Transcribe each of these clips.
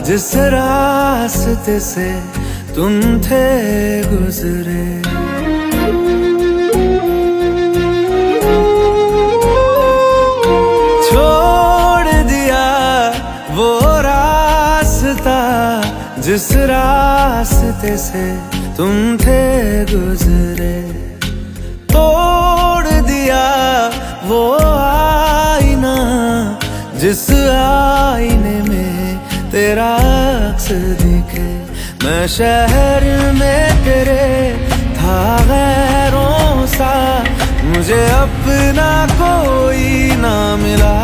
जिस रास्ते से तुम थे गुजरे। छोड़ दिया वो रास्ता जिस रास्ते से तुम थे गुजरे। तोड़ दिया वो आईना जिस आईने में तेरा अक्स दिखे। मैं शहर में तेरे था गैरों सा, मुझे अपना कोई ना मिला।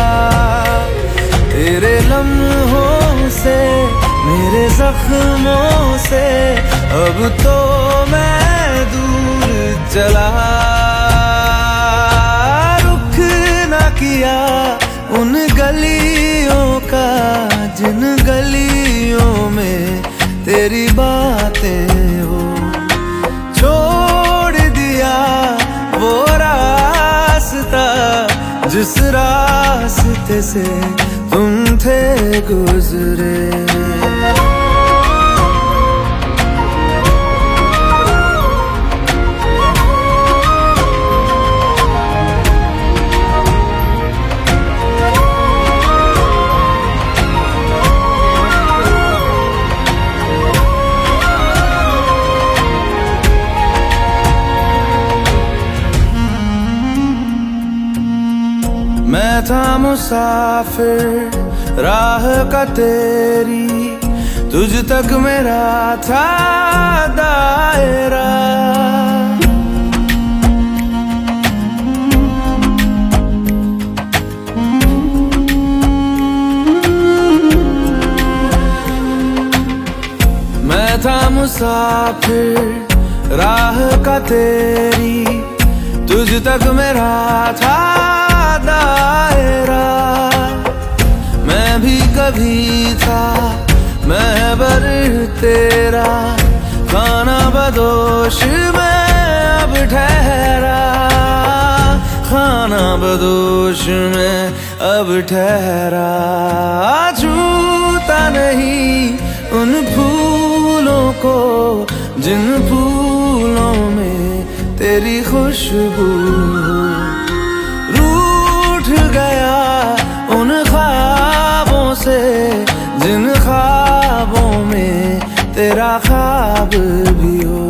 तेरे लम्हों से मेरे जख्मों से अब तो मैं दूर चला। रुख ना किया उन गलियों का जिन गलियों में तेरी बातें हो। छोड़ दिया वो रास्ता जिस रास्ते से तुम थे गुजरे। मैं था मुसाफिर राह का तेरी, तुझ तक मेरा था दायरा। मैं था मुसाफिर राह का तेरी, तुझ तक मेरा था दायरा। मैं भी कभी था महबर तेरा, खाना बदोश में अब ठहरा। खाना बदोश में अब ठहरा। छूता नहीं उन फूलों को जिन फूलों में तेरी खुशबू। गया उन ख्वाबों से जिन ख्वाबों में तेरा ख्वाब भी हो।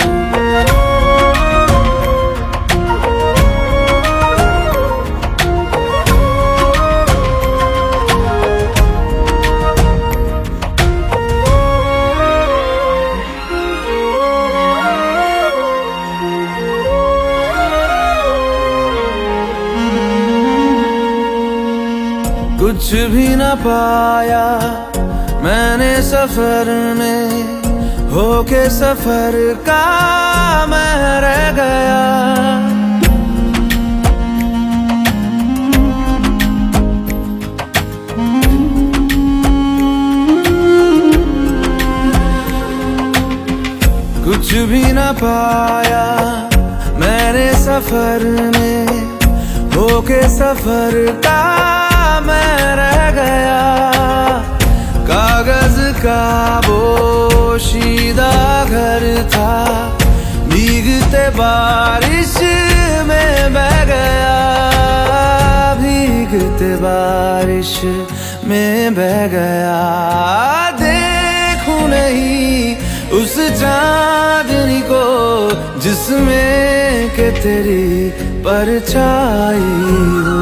कुछ भी न पाया मैंने सफर में, होके सफर का मैं रह गया। कुछ भी न पाया मैंने सफर में, होके सफर का मैं रह गया। कागज का बोशीदा घर था, भीगते बारिश में बह गया। भीगते बारिश में बह गया। देखूं नहीं उस चांदनी को जिसमें के तेरी परछाई हो।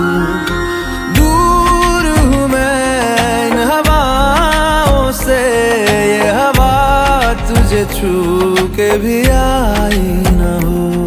ये हवा तुझे छू के भी आई न हो।